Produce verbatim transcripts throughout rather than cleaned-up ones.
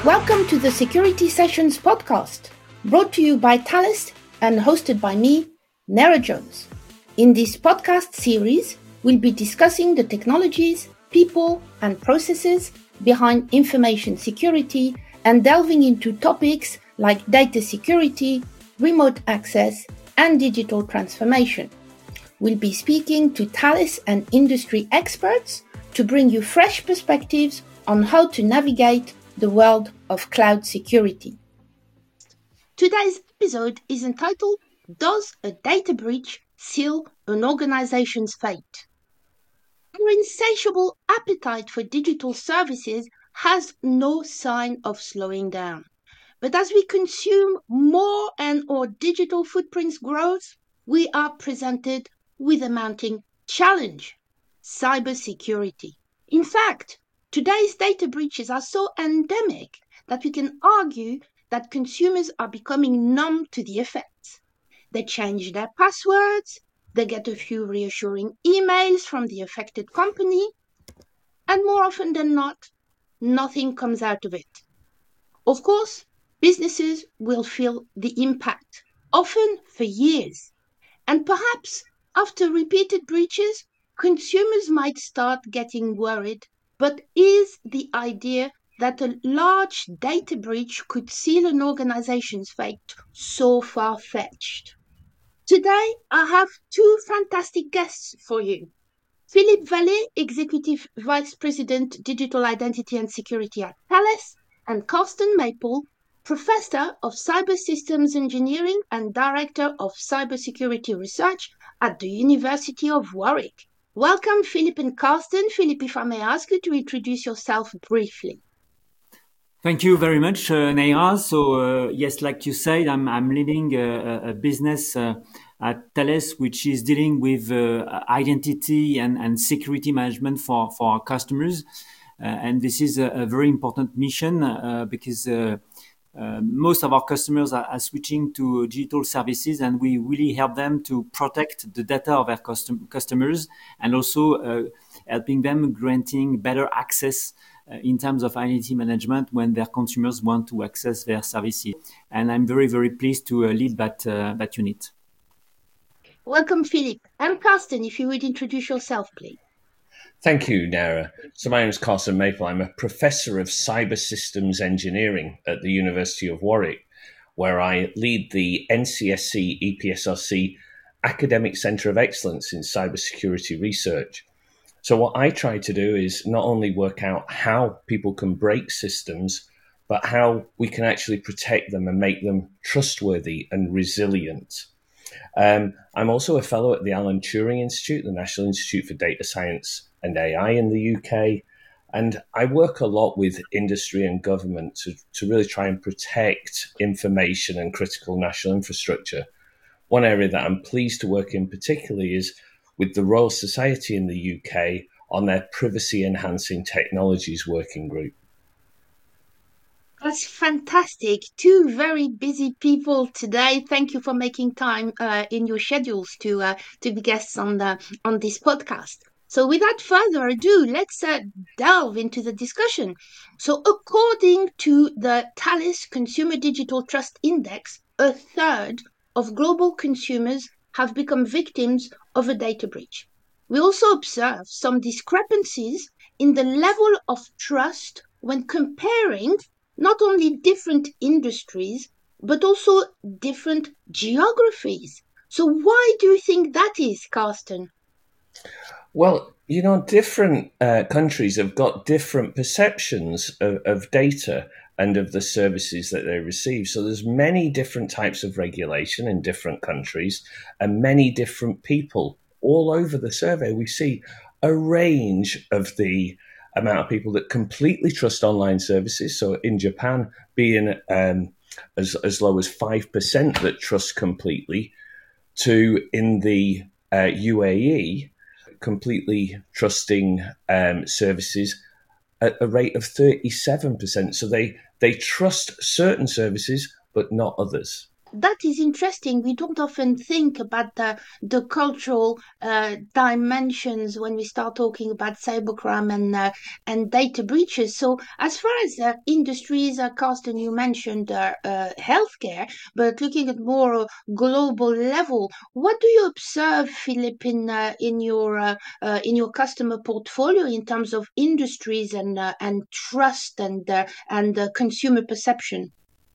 Welcome to the Security Sessions podcast, brought to you by Thales and hosted by me, Nera Jones. In this podcast series, we'll be discussing the technologies, people, and processes behind information security and delving into topics like data security, remote access, and digital transformation. We'll be speaking to Thales and industry experts to bring you fresh perspectives on how to navigate the world of cloud security. Today's episode is entitled, Does a Data Breach Seal an Organization's Fate? Our insatiable appetite for digital services has no sign of slowing down. But as we consume more and our digital footprints grows, we are presented with a mounting challenge, cybersecurity. In fact, today's data breaches are so endemic that we can argue that consumers are becoming numb to the effects. They change their passwords, they get a few reassuring emails from the affected company, and more often than not, nothing comes out of it. Of course, businesses will feel the impact, often for years. And perhaps after repeated breaches, consumers might start getting worried. But is the idea that a large data breach could seal an organization's fate so far-fetched? Today, I have two fantastic guests for you. Philippe Vallée, Executive Vice President, Digital Identity and Security at Thales, and Carsten Maple, Professor of Cyber Systems Engineering and Director of Cybersecurity Research at the University of Warwick. Welcome, Philippe and Carsten. Philippe, if I may ask you to introduce yourself briefly. Thank you very much, uh, Neira. So, uh, yes, like you said, I'm, I'm leading a, a business uh, at Thales, which is dealing with uh, identity and, and security management for, for our customers. Uh, and this is a, a very important mission uh, because uh, uh, most of our customers are, are switching to digital services, and we really help them to protect the data of our custom, customers and also uh, helping them granting better access uh, in terms of identity management when their consumers want to access their services. And I'm very, very pleased to uh, lead that, uh, that unit. Welcome, Philippe. And Carsten, if you would introduce yourself, please. Thank you, Nera. So my name is Carsten Maple. I'm a Professor of Cyber Systems Engineering at the University of Warwick, where I lead the N C S C E P S R C Academic Centre of Excellence in Cybersecurity Research. So what I try to do is not only work out how people can break systems, but how we can actually protect them and make them trustworthy and resilient. Um, I'm also a fellow at the Alan Turing Institute, the National Institute for Data Science and A I in the U K. And I work a lot with industry and government to, to really try and protect information and critical national infrastructure. One area that I'm pleased to work in particularly is with the Royal Society in the U K on their Privacy Enhancing Technologies Working Group. That's fantastic. Two very busy people today. Thank you for making time uh, in your schedules to uh, to be guests on the on this podcast. So without further ado, let's uh, delve into the discussion. So according to the Thales Consumer Digital Trust Index, a third of global consumers have become victims of a data breach. We also observe some discrepancies in the level of trust when comparing not only different industries, but also different geographies. So why do you think that is, Carsten? Well, you know, different uh, countries have got different perceptions of, of data and of the services that they receive. So there's many different types of regulation in different countries and many different people. All over the survey, we see a range of the amount of people that completely trust online services. So in Japan, being um, as, as low as five percent that trust completely, to in the uh, U A E, completely trusting um, services at a rate of thirty-seven percent. So they, they trust certain services, but not others. that is interesting. We don't often think about the, the cultural uh, dimensions when we start talking about cybercrime and uh, and data breaches. So, as far as uh, industries are concerned, you mentioned uh, uh, healthcare, but looking at more global level, what do you observe, Philip, in uh, in your uh, uh, in your customer portfolio in terms of industries and uh, and trust and uh, and uh, consumer perception?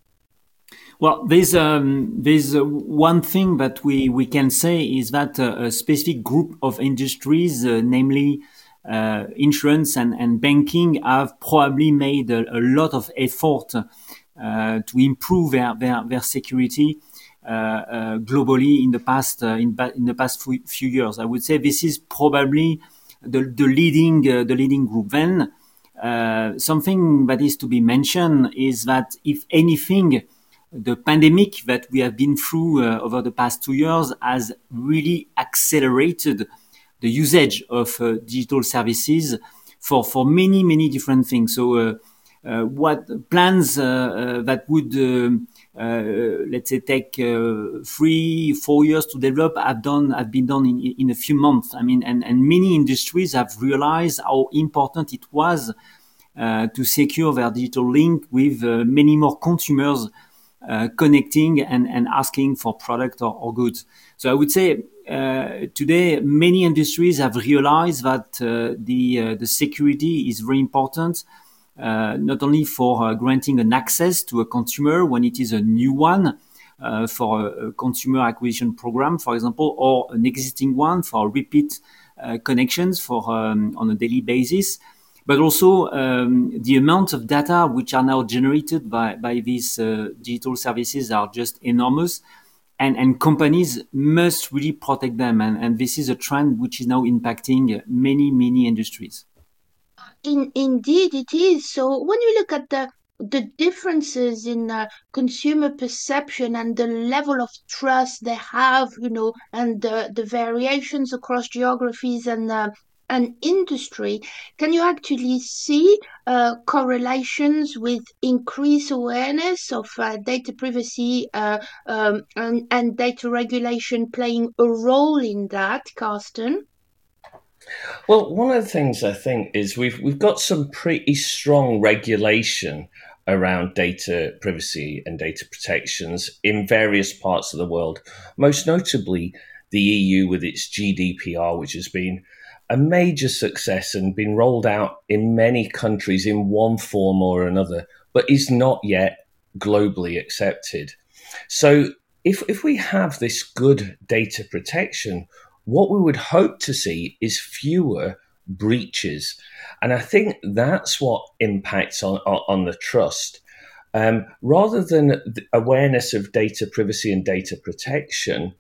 Well, there's um, there's uh, one thing that we, we can say is that uh, a specific group of industries, uh, namely uh, insurance and, and banking, have probably made a, a lot of effort uh, to improve their their, their security uh, uh, globally in the past uh, in, in the past few, few years. I would say this is probably the the leading uh, the leading group. Then uh, something that is to be mentioned is that if anything, the pandemic that we have been through uh, over the past two years has really accelerated the usage of uh, digital services for, for many, many different things. So, uh, uh, what plans uh, uh, that would, uh, uh, let's say, take uh, three, four years to develop have done, have been done in, in a few months. I mean, and, and many industries have realized how important it was uh, to secure their digital link with uh, many more consumers Uh, connecting and, and asking for product or, or goods. So I would say uh, today many industries have realized that uh, the uh, the security is very important, uh, not only for uh, granting an access to a consumer when it is a new one uh, for a, a consumer acquisition program, for example, or an existing one for repeat uh, connections for um, on a daily basis. But also um, the amount of data which are now generated by, by these uh, digital services are just enormous. And, and companies must really protect them. And, and this is a trend which is now impacting many, many industries. In, indeed, it is. So when you look at the the differences in uh, consumer perception and the level of trust they have, you know, and the, the variations across geographies and uh, and industry, can you actually see uh, correlations with increased awareness of uh, data privacy uh, um, and, and data regulation playing a role in that, Carsten? Well, one of the things I think is we've we've got some pretty strong regulation around data privacy and data protections in various parts of the world, most notably the E U with its G D P R, which has been a major success and been rolled out in many countries in one form or another, but is not yet globally accepted. So if, if we have this good data protection, what we would hope to see is fewer breaches. And I think that's what impacts on, on, on the trust. Um, rather than the awareness of data privacy and data protection,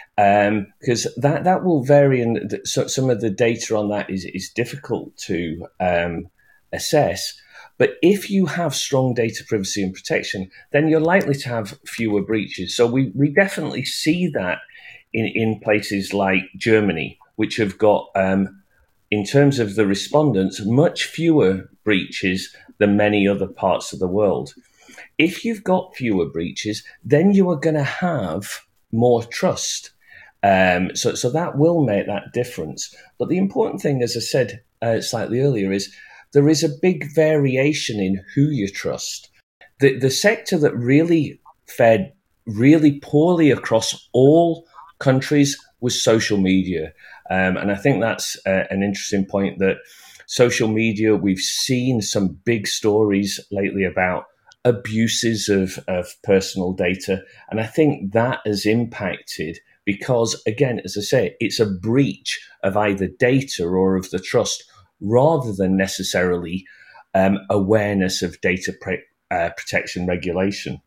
because um, that, that will vary, and th- so some of the data on that is, is difficult to um, assess. But if you have strong data privacy and protection, then you're likely to have fewer breaches. So we, we definitely see that in, in places like Germany, which have got, um, in terms of the respondents, much fewer breaches than many other parts of the world. If you've got fewer breaches, then you are going to have more trust. Um, so, so that will make that difference. But the important thing, as I said uh, slightly earlier, is there is a big variation in who you trust. The, the sector that really fared really poorly across all countries was social media. Um, and I think that's uh, an interesting point, that social media, we've seen some big stories lately about abuses of, of personal data. And I think that has impacted because, again, as I say, it's a breach of either data or of the trust, rather than necessarily um, awareness of data pre- uh, protection regulation.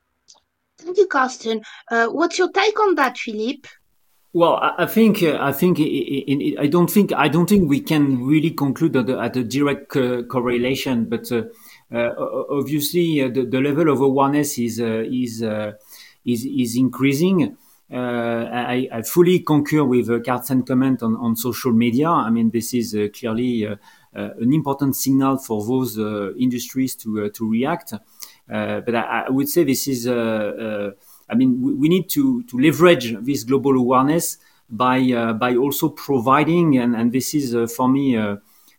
Thank you, Carsten. Uh, what's your take on that, Philippe? Well, I think uh, I think in, in, I don't think I don't think we can really conclude at a, at a direct uh, correlation, but uh, uh, obviously uh, the, the level of awareness is uh, is uh, is is increasing. Uh, I, I fully concur with uh, Carsten's comment on, on social media. I mean, this is uh, clearly uh, uh, an important signal for those uh, industries to uh, to react. Uh, but I, I would say this is. Uh, uh, I mean, we, we need to, to leverage this global awareness by uh, by also providing, and, and this is uh, for me uh,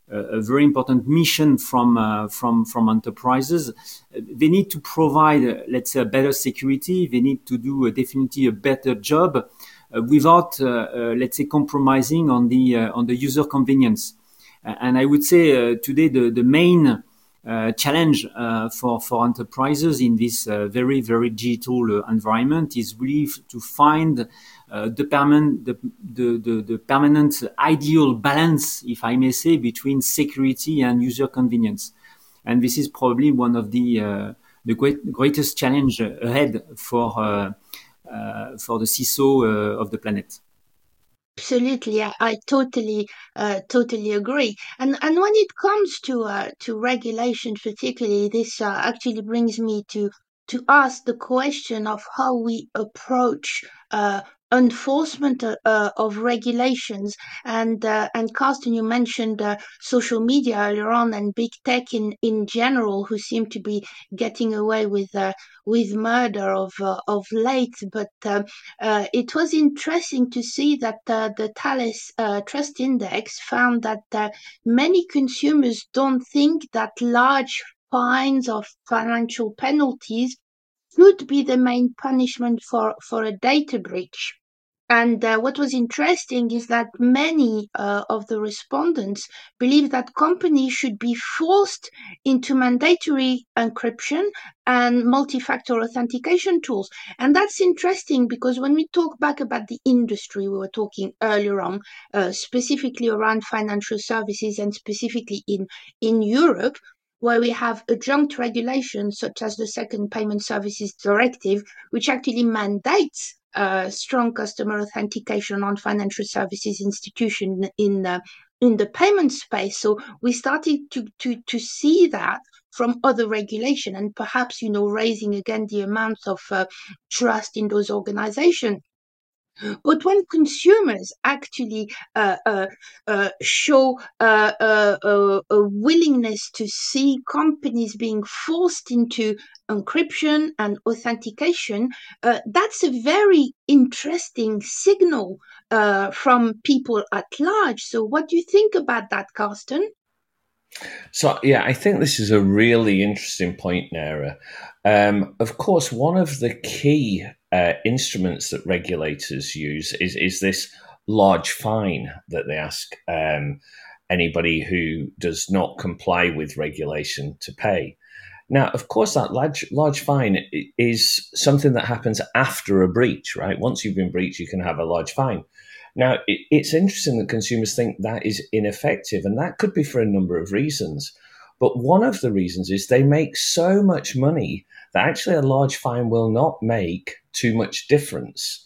a very important mission from uh, from from enterprises. They need to provide, uh, let's say, a better security. They need to do uh, definitely a better job uh, without, uh, uh, let's say, compromising on the uh, on the user convenience. Uh, and I would say uh, today the the main uh, challenge uh, for for enterprises in this uh, very very digital uh, environment is really f- to find Uh, the, permanent, the, the, the, the permanent ideal balance, if I may say, between security and user convenience. And this is probably one of the, uh, the great, greatest challenge ahead for, uh, uh, for the C I S O uh, of the planet. Absolutely, I, I totally, uh, totally agree. And and when it comes to uh, to regulation, particularly, this uh, actually brings me to to ask the question of how we approach uh, enforcement uh, uh, of regulations. And uh, and Carsten, you mentioned uh, social media earlier on and big tech in in general, who seem to be getting away with uh, with murder of uh, of late, but. Uh, uh, it was interesting to see that uh, the Thales uh, Trust Index found that uh, many consumers don't think that large fines or financial penalties should be the main punishment for, for a data breach. And uh, what was interesting is that many uh, of the respondents believe that companies should be forced into mandatory encryption and multi-factor authentication tools. And that's interesting because when we talk back about the industry we were talking earlier on, uh, specifically around financial services and specifically in, in Europe, where we have adjunct regulations such as the Second Payment Services Directive, which actually mandates uh, strong customer authentication on financial services institution in uh, in the payment space. So we started to to to see that from other regulation, and perhaps you know raising again the amount of uh, trust in those organizations. But when consumers actually uh, uh, uh, show uh, uh, uh, a willingness to see companies being forced into encryption and authentication, uh, that's a very interesting signal uh, from people at large. So, what do you think about that, Carsten? So, yeah, I think this is a really interesting point, Nera. Um, of course, one of the key uh, instruments that regulators use is, is this large fine that they ask um, anybody who does not comply with regulation to pay. Now, of course, that large, large fine is something that happens after a breach, right? Once you've been breached, you can have a large fine. Now, it, it's interesting that consumers think that is ineffective, and that could be for a number of reasons. But one of the reasons is they make so much money that actually a large fine will not make too much difference.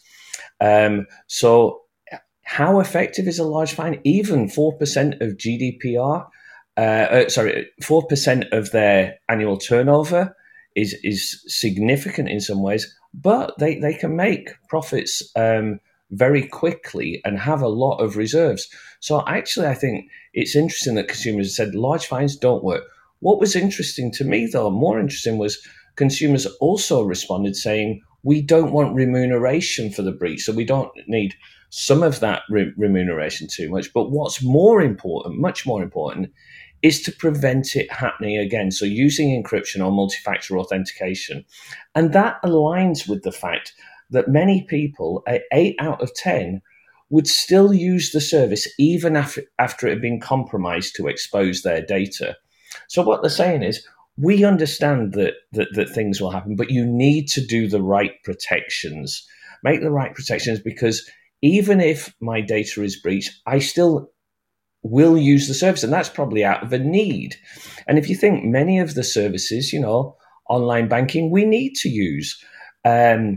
Um, so how effective is a large fine? Even four percent of G D P R, uh, uh, sorry, four percent of their annual turnover is, is significant in some ways, but they, they can make profits um, very quickly and have a lot of reserves. So actually, I think it's interesting that consumers said large fines don't work. What was interesting to me, though, more interesting, was consumers also responded saying, we don't want remuneration for the breach, so we don't need some of that re- remuneration too much. But what's more important, much more important, is to prevent it happening again. So using encryption or multi-factor authentication. And that aligns with the fact that many people, eight out of ten, would still use the service even after, after it had been compromised to expose their data. So what they're saying is, we understand that, that, that things will happen, but you need to do the right protections. Make the right protections, because even if my data is breached, I still will use the service. And that's probably out of a need. And if you think many of the services, you know, online banking, we need to use. Um,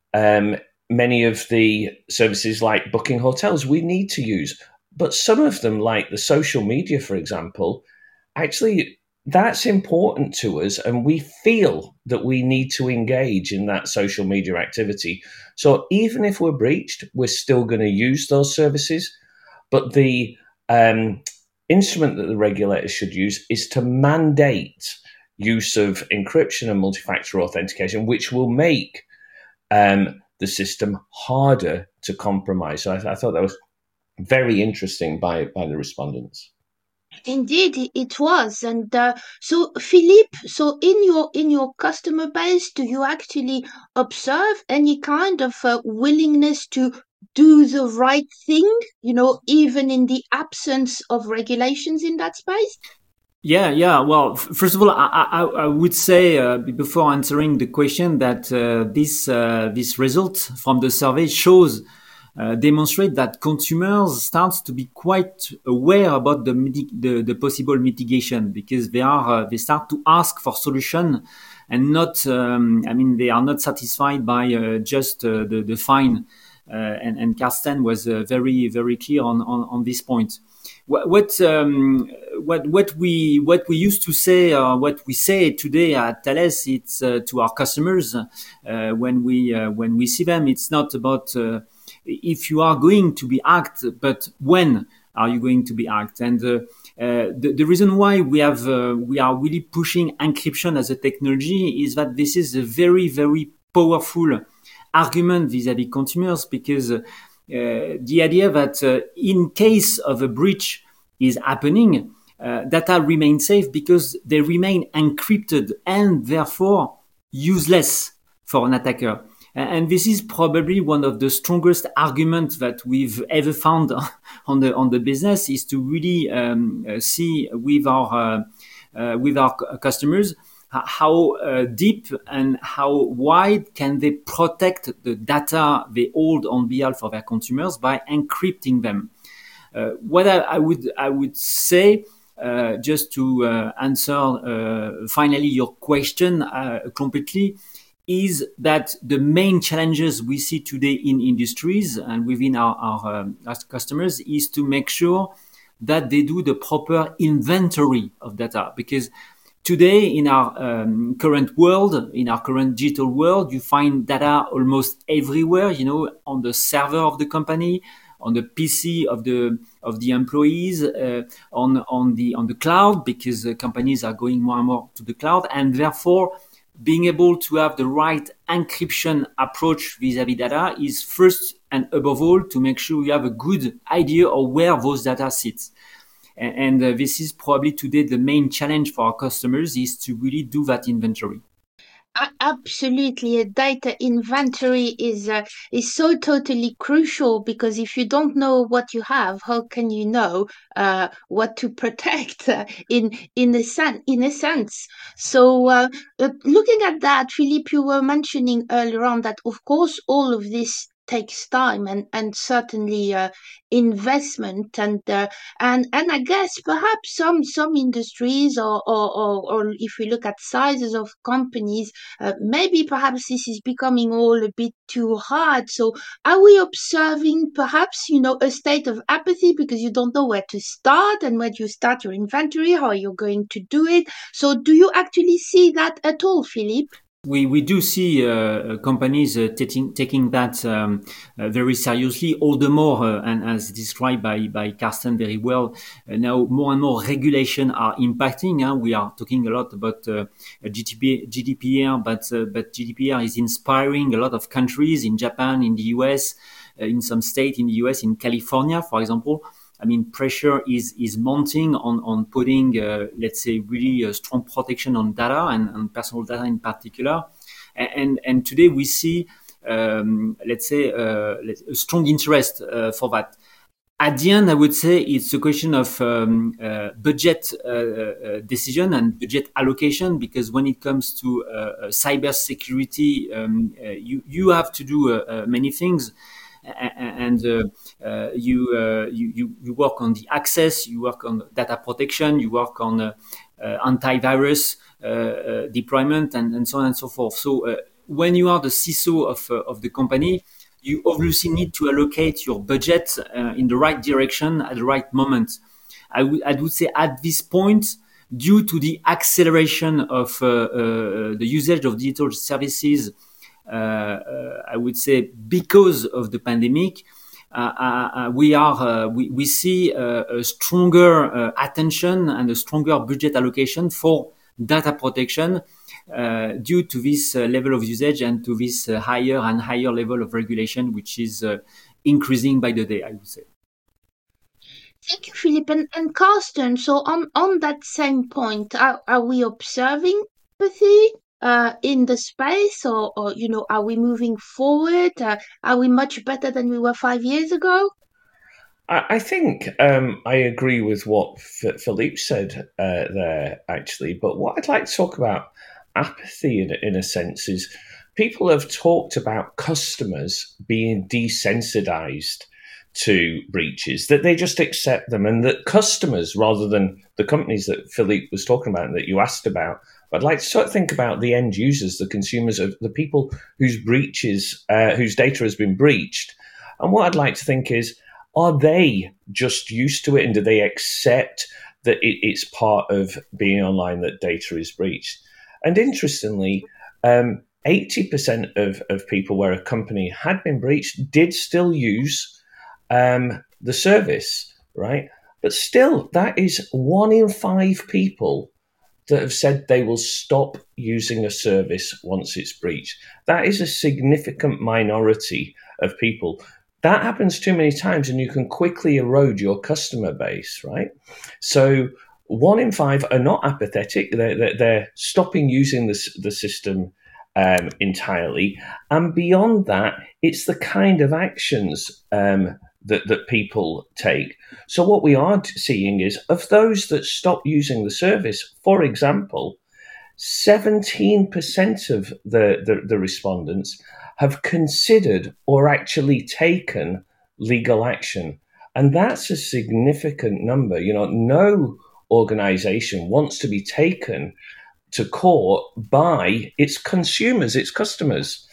um, many of the services like booking hotels, we need to use. But some of them, like the social media, for example, actually, that's important to us, and we feel that we need to engage in that social media activity. So even if we're breached, we're still going to use those services. But the um, instrument that the regulators should use is to mandate use of encryption and multi-factor authentication, which will make um, the system harder to compromise. So I, th- I thought that was very interesting by, by the respondents. Indeed, it it was. And uh, so, Philippe, so in your in your customer base, do you actually observe any kind of uh, willingness to do the right thing? You know, even in the absence of regulations in that space. Yeah, yeah. Well, f- first of all, I, I, I would say uh, before answering the question that uh, this uh, this result from the survey shows uh, demonstrate that consumers start to be quite aware about the miti- the, the possible mitigation, because they are uh, they start to ask for solution and not um, I mean they are not satisfied by uh, just uh, the the fine. Uh, and, and Karsten was uh, very very clear on, on, on this point. What what, um, what what we what we used to say, uh, what we say today at Thales, it's uh, to our customers uh, when we uh, when we see them. It's not about uh, if you are going to be act, but when are you going to be act? And uh, uh, the, the reason why we have uh, we are really pushing encryption as a technology is that this is a very very powerful argument vis-à-vis consumers, because uh, the idea that uh, in case of a breach is happening, uh, data remain safe because they remain encrypted and therefore useless for an attacker. And this is probably one of the strongest arguments that we've ever found on the on the business, is to really um, uh, see with our uh, uh, with our customers how uh, deep and how wide can they protect the data they hold on behalf of their consumers by encrypting them. Uh, what I, I would I would say, uh, just to uh, answer uh, finally your question uh, completely, is that the main challenges we see today in industries and within our, our, um, our customers is to make sure that they do the proper inventory of data, because today, in our um, current world, in our current digital world, you find data almost everywhere. You know, on the server of the company, on the P C of the of the employees, uh, on on the on the cloud, because uh, companies are going more and more to the cloud, and therefore, being able to have the right encryption approach vis-à-vis data is first and above all to make sure you have a good idea of where those data sits. And uh, this is probably today the main challenge for our customers, is to really do that inventory. Absolutely, a data inventory is uh, is so totally crucial, because if you don't know what you have, how can you know uh, what to protect uh, in in a sen- in a sense? So, uh, uh, looking at that, Philippe, you were mentioning earlier on that of course all of this takes time and and certainly uh, investment, and uh, and and I guess perhaps some some industries, or or, or or if we look at sizes of companies, uh, maybe perhaps this is becoming all a bit too hard. So, are we observing perhaps, you know, a state of apathy because you don't know where to start and where you start your inventory, how you're going to do it? So, do you actually see that at all, Philippe? We we do see uh, companies uh, taking taking that um, uh, very seriously. All the more, uh, and as described by by Karsten very well, uh, now more and more regulation are impacting. Huh? We are talking a lot about uh, G D P R, but uh, but G D P R is inspiring a lot of countries in Japan, in the U S, uh, in some state in the U S, in California, for example. I mean, pressure is is mounting on on putting, uh, let's say, really a strong protection on data and, and personal data in particular. And and today we see, um, let's say, uh, a strong interest uh, for that. At the end, I would say it's a question of um, uh, budget uh, uh, decision and budget allocation, because when it comes to uh, cyber security, um, uh, you you have to do uh, uh, many things. And uh, uh, you, uh, you you work on the access, you work on data protection, you work on uh, uh, antivirus uh, uh, deployment, and, and so on and so forth. So uh, when you are the C I S O of uh, of the company, you obviously need to allocate your budget uh, in the right direction at the right moment. I would I would say at this point, due to the acceleration of uh, uh, the usage of digital services. Uh, uh, I would say because of the pandemic, uh, uh, we are uh, we, we see uh, a stronger uh, attention and a stronger budget allocation for data protection, uh, due to this uh, level of usage and to this uh, higher and higher level of regulation, which is uh, increasing by the day, I would say. Thank you, Philippe. And, and Carsten, so on, on that same point, are, are we observing empathy uh, in the space, or, or, you know, are we moving forward? Uh, are we much better than we were five years ago? I think um, I agree with what F- Philippe said uh, there, actually. But what I'd like to talk about apathy, in, in a sense, is people have talked about customers being desensitized to breaches, that they just accept them, and that customers, rather than the companies that Philippe was talking about and that you asked about, I'd like to sort of think about the end users, the consumers, of the people whose breaches, uh, whose data has been breached. And what I'd like to think is, are they just used to it, and do they accept that it, it's part of being online that data is breached? And interestingly, um, eighty percent of, of people where a company had been breached did still use um, the service, right? But still, that is one in five people that have said they will stop using a service once it's breached. That is a significant minority of people. That happens too many times, and you can quickly erode your customer base, right? So one in five are not apathetic. They're, they're, they're stopping using the, the system um, entirely. And beyond that, it's the kind of actions um, that, that people take. So what we are seeing is, of those that stop using the service, for example, seventeen percent of the, the, the respondents have considered or actually taken legal action. And that's a significant number. You know, no organization wants to be taken to court by its consumers, its customers.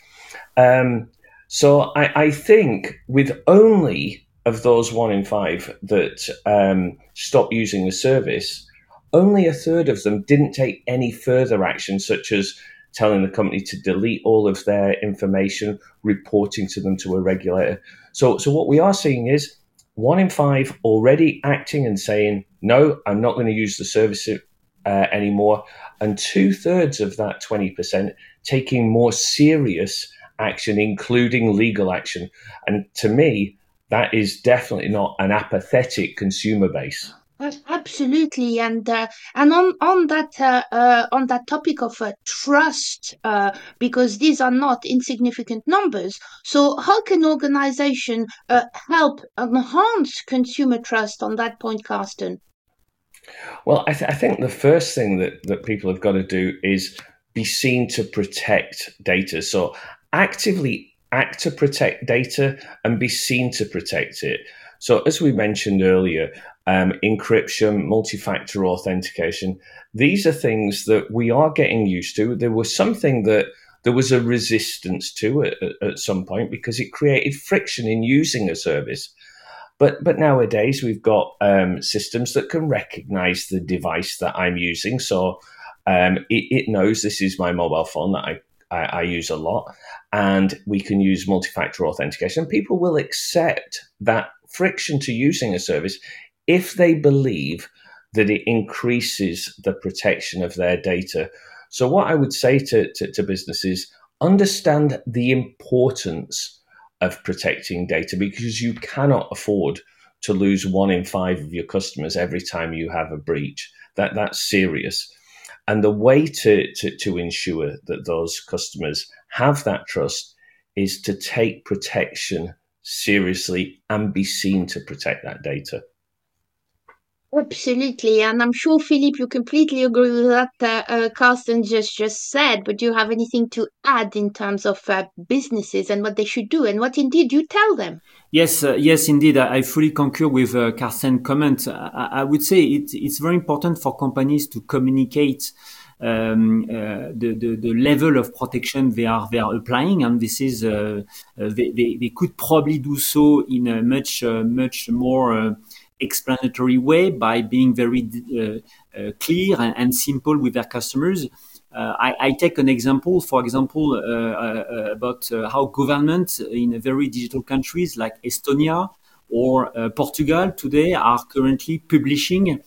Um, so I, I think with only of those one in five that um, stop using the service, only a third of them didn't take any further action, such as telling the company to delete all of their information, reporting to them to a regulator. So, so what we are seeing is one in five already acting and saying, no, I'm not going to use the service uh, anymore. And two thirds of that twenty percent taking more serious action, including legal action. And to me, that is definitely not an apathetic consumer base. Absolutely, and uh, and on on that uh, uh, on that topic of uh, trust, uh, because these are not insignificant numbers. So, how can organization uh, help enhance consumer trust on that point, Carsten? Well, I, th- I think the first thing that that people have got to do is be seen to protect data. So, actively act to protect data and be seen to protect it. So, as we mentioned earlier, um, encryption, multi-factor authentication, these are things that we are getting used to. There was something that there was a resistance to it at, at some point because it created friction in using a service. But but nowadays we've got um, systems that can recognize the device that I'm using. So um, it, it knows this is my mobile phone that I, I, I use a lot. And we can use multi-factor authentication. People will accept that friction to using a service if they believe that it increases the protection of their data. So what I would say to, to, to businesses, understand the importance of protecting data, because you cannot afford to lose one in five of your customers every time you have a breach. That that's serious. And the way to, to, to ensure that those customers have that trust is to take protection seriously and be seen to protect that data. Absolutely, and I'm sure, Philippe, you completely agree with that uh, uh, Carsten just, just said, but do you have anything to add in terms of uh, businesses and what they should do and what indeed you tell them? Yes, uh, yes, indeed. I, I fully concur with uh, Carsten's comment. I, I would say it, it's very important for companies to communicate um, uh, the, the, the level of protection they are they are applying, and this is uh, uh, they, they, they could probably do so in a much uh, much more uh, explanatory way by being very uh, uh, clear and, and simple with their customers. Uh, I, I take an example, for example, uh, uh, about uh, how governments in very digital countries like Estonia or uh, Portugal today are currently publishing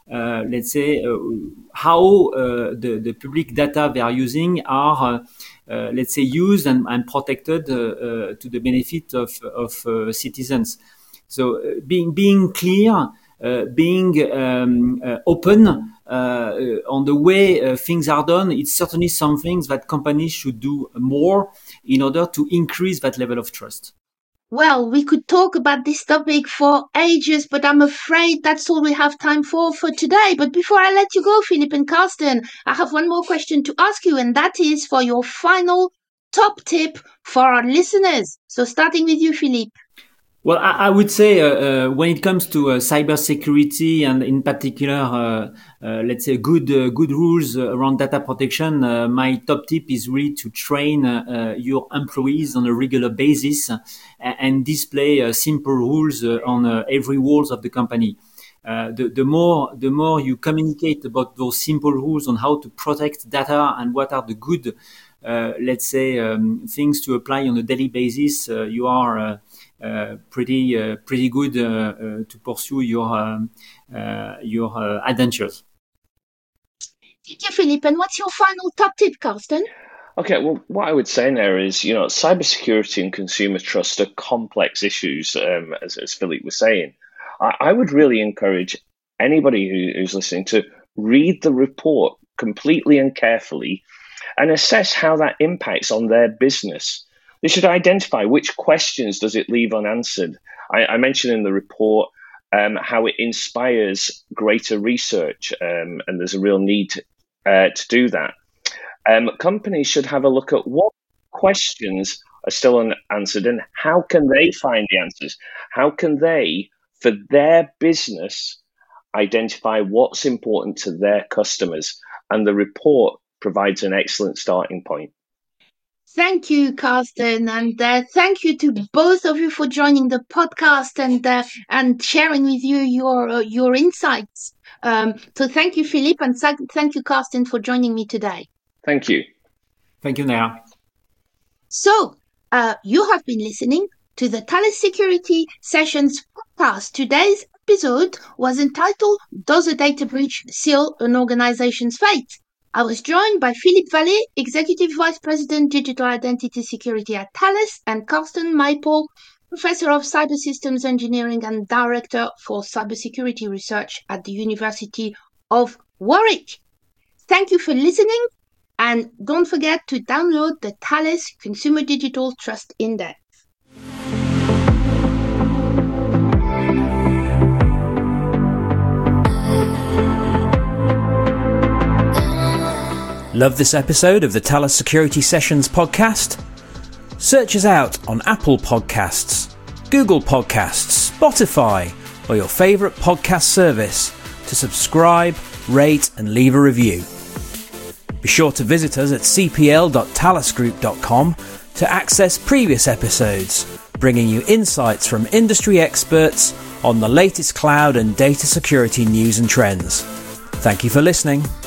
uh, let's say, uh, how uh, the, the public data they are using are, uh, uh, let's say, used and, and protected uh, uh, to the benefit of, of uh, citizens. So uh, being being clear, uh, being um, uh, open uh, on the way uh, things are done, it's certainly something that companies should do more in order to increase that level of trust. Well, we could talk about this topic for ages, but I'm afraid that's all we have time for for today. But before I let you go, Philippe and Carsten, I have one more question to ask you, and that is for your final top tip for our listeners. So starting with you, Philippe. Well, I, I would say uh, uh, when it comes to uh, cybersecurity and in particular, uh, uh, let's say good uh, good rules around data protection, uh, my top tip is really to train uh, uh, your employees on a regular basis uh, and display uh, simple rules uh, on uh, every walls of the company. Uh, the, the more the more you communicate about those simple rules on how to protect data and what are the good, uh, let's say, um, things to apply on a daily basis, uh, you are uh, uh, pretty uh, pretty good uh, uh, to pursue your um, uh, your uh, adventures. Thank you, Philippe. And what's your final top tip, Carsten? Okay, well, what I would say there is, you know, cybersecurity and consumer trust are complex issues, um, as, as Philippe was saying. I, I would really encourage anybody who, who's listening to read the report completely and carefully and assess how that impacts on their business. They should identify which questions does it leave unanswered. I, I mentioned in the report um, how it inspires greater research, um, and there's a real need uh, to do that. Um, companies should have a look at what questions are still unanswered and how can they find the answers? How can they, for their business, identify what's important to their customers? And the report provides an excellent starting point. Thank you, Carsten, and uh, thank you to both of you for joining the podcast and uh, and sharing with you your uh, your insights. Um, so thank you, Philippe, and thank you, Carsten, for joining me today. Thank you. Thank you, Nea. So uh, you have been listening to the Thales Security Sessions podcast. Today's episode was entitled, "Does a data breach seal an organization's fate?" I was joined by Philippe Vallée, Executive Vice President, Digital Identity Security at Thales, and Carsten Maypol, Professor of Cyber Systems Engineering and Director for Cybersecurity Research at the University of Warwick. Thank you for listening, and don't forget to download the Thales Consumer Digital Trust Index. Love this episode of the Thales Security Sessions podcast? Search us out on Apple Podcasts, Google Podcasts, Spotify, or your favourite podcast service to subscribe, rate and leave a review. Be sure to visit us at c p l dot thales group dot com to access previous episodes, bringing you insights from industry experts on the latest cloud and data security news and trends. Thank you for listening.